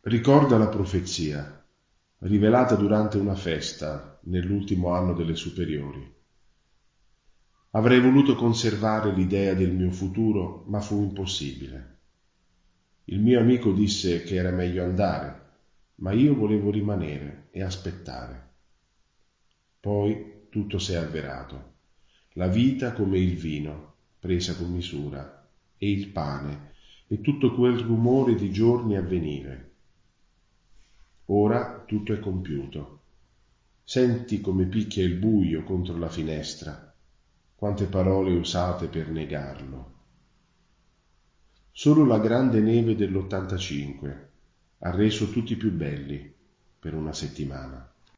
Ricorda la profezia, rivelata durante una festa nell'ultimo anno delle superiori. Avrei voluto conservare l'idea del mio futuro, ma fu impossibile. Il mio amico disse che era meglio andare, ma io volevo rimanere e aspettare. Poi tutto si è avverato. La vita come il vino, presa con misura, e il pane, e tutto quel rumore di giorni a venire. Ora tutto è compiuto. Senti come picchia il buio contro la finestra, quante parole usate per negarlo. Solo la grande neve dell'85 ha reso tutti più belli per una settimana.